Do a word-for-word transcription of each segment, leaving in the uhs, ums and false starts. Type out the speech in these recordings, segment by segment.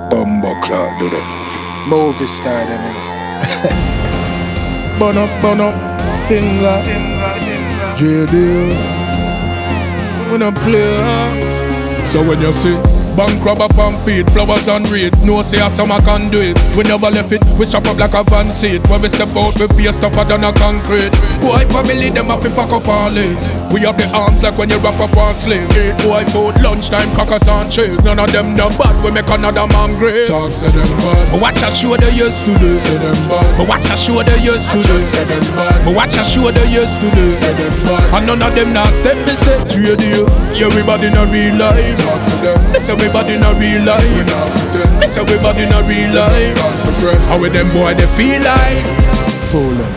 Bumbo clock do that. Movie star them, you know. Bun up, bun up, finger, J D. When I play, huh? So when you see bank rob up on feet, flowers on reed, no say a summer can do it. We never left it, we chop up like a van seat. When we step out, we face tougher than a concrete. Boy family, them have to pack up all late. We have the arms like when you wrap up on slave. Eat boy food, lunchtime, crackers and cheese. None of them no bad, we make another man great. Talk say them bad, but watch a show they used to do. Say them bad, but watch a show they used to do. Say them bad, but watch a show they used to do. Say them bad, and none of them now step me say radio. Everybody no real life. Talk to them, miss everybody no real life. Miss everybody no real life. How with them boy they feel like fooling.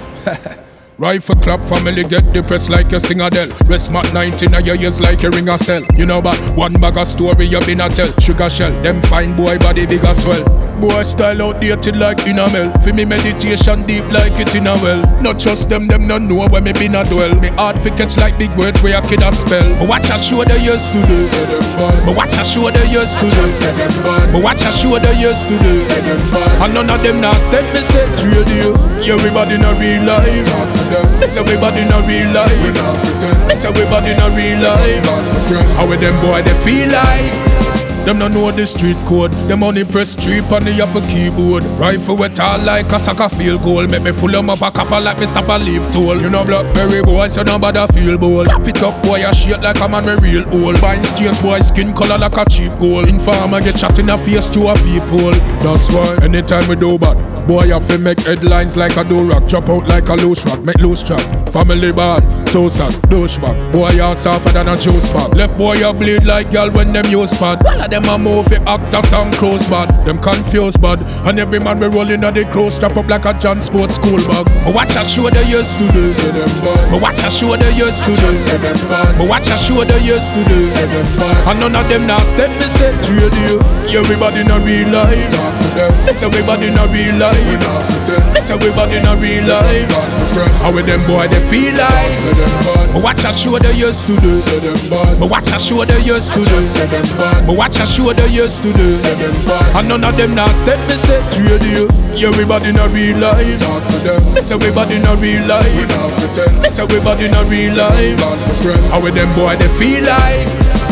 Rifle clap, family get depressed like you sing Adele. Rest mat nineteen of your years like you ring a cell. You know about one bag of story you been a tell. Sugar shell, them fine boy body big as well. Boy style outdated like enamel. For me meditation deep like it in a well. Not trust them, them not know where me been a dwell. Me hard fi catch like big words where a kid a spell. But watch a show they used to do. But watch a show they used to do. But watch a show they used to do. And none of them now step me say radio. Everybody no real life. Miss everybody no real life. Miss everybody no real life. How with them boy they feel like them no know the street code. Them only press three on the upper keyboard. Rifle with all like a soccer field goal. Make me full 'em up a couple like me stop a leaf toll. You know Blackberry boy, so nobody feel bold. Pop it up boy, a shit like a man me real old. Buying straight boy, skin color like a cheap gold. Informer get shot in the face to a people. That's why anytime we do bad, boy have to make headlines like a do-rag. Drop out like a loose rock, make loose trap. Family bad, toast-sack, douchebag. Boy out softer than a juice bag. Left boy a bleed like girl when them use pad. All of them a movie actor Tom Cruise bad. Them confused bad. And every man we rolling at the crow strap up like a John Sports school bag. But watch a show they used to do. But watch a show they used to do. But watch a show they used to do. And none of them now step me say radio. Everybody no real life. Miss everybody no real life. Miss everybody no real life. How with them boy they feel like. But watch a show they used to do. But watch a show they used to do. But watch a show they used to do. And none of them now step me say radio. Everybody no real life. Miss everybody no real life. Miss everybody no real life. How with them boy they feel like.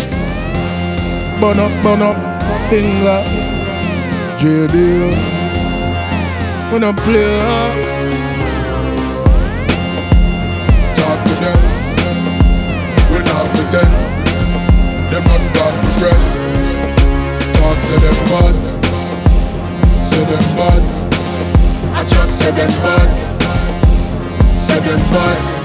Bun up, bun up, finger, J D. When I play, huh? Talk to them, we not pretend. Them run back for friend. Talk say them bad, say them bad. I chat say them bad, say them bad.